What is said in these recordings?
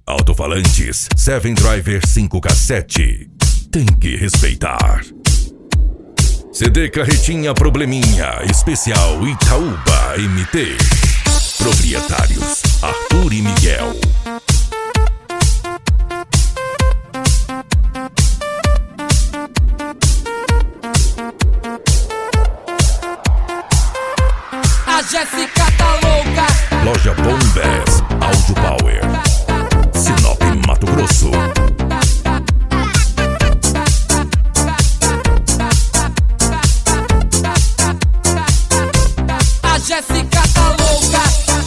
Alto-falantes Seven Driver 5K7. Tem que respeitar. CD Carretinha Probleminha Especial Itaúba MT. Proprietários Arthur e Miguel. A Jéssica tá louca. Loja Bombas Audio Power, Sinop, Mato Grosso. A Jéssica tá louca.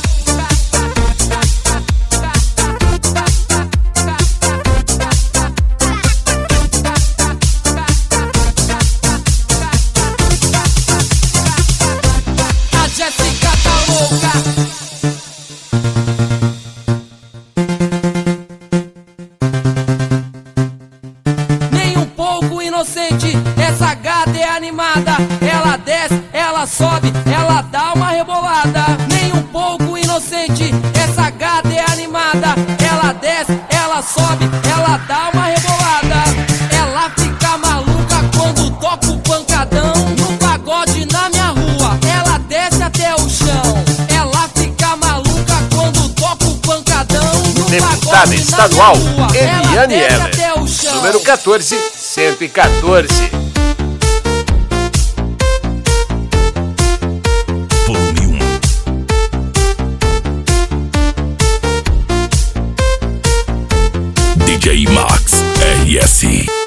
A Jéssica tá louca. Nem um pouco inocente, essa gata é animada. Ela desce, ela sobe, ela dá uma rebolada. Nem um pouco inocente, essa gata é animada. Ela desce, ela sobe, ela dá uma rebolada. Ela fica maluca quando toca o pancadão no pagode na minha rua. Ela desce até o chão. Ela fica maluca quando toca o pancadão no Deputada pagode estadual na minha rua. Ela Eliane desce Heller, até o chão. número 14114. Volume 1. DJ Max RS.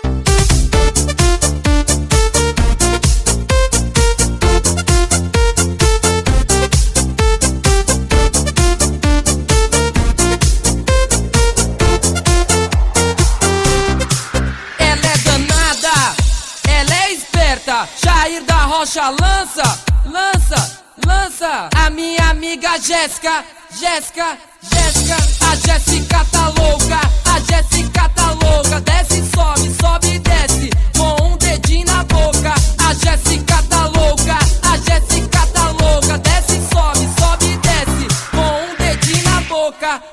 Ela é danada, ela é esperta. Jair da Rocha lança, lança, lança. A minha amiga Jéssica, Jéssica, Jéssica. A Jéssica tá louca, a Jéssica tá louca. Desce, sobe, sobe e desce, com um dedinho na boca. A Jéssica tá louca, a Jéssica tá louca. Desce, sobe, sobe e desce, com um dedinho na boca.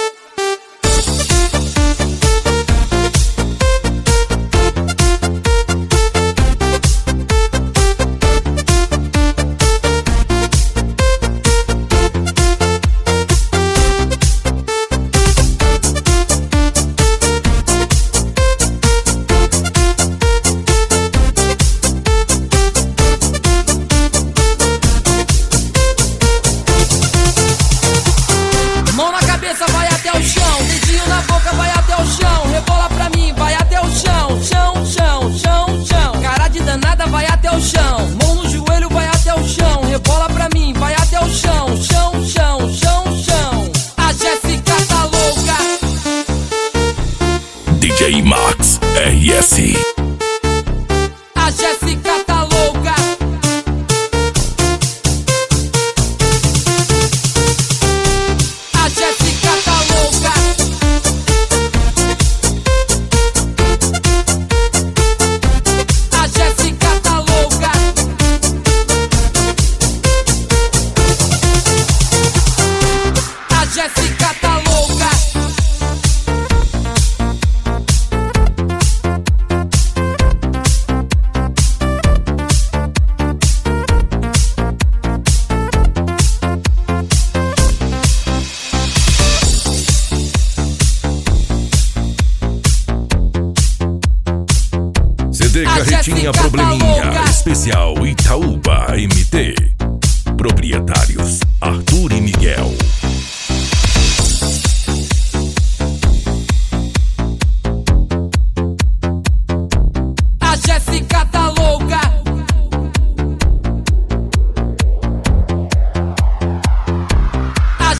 Mão na cabeça, vai até o chão. Dedinho na boca, vai até o chão. Rebola pra mim, vai até o chão. Chão, chão, chão, chão. Cara de danada, vai até o chão. Mão no joelho, vai até o chão. Rebola pra mim, vai até o chão. Chão, chão, chão, chão. A Jéssica tá louca. DJ Max RS. A Jéssica tá louca. A Jéssica tá louca. A Jéssica tá louca. A Jéssica tá louca. CD A Carretinha Jéssica tá Probleminha louca. Especial Itaúba MT. Proprietários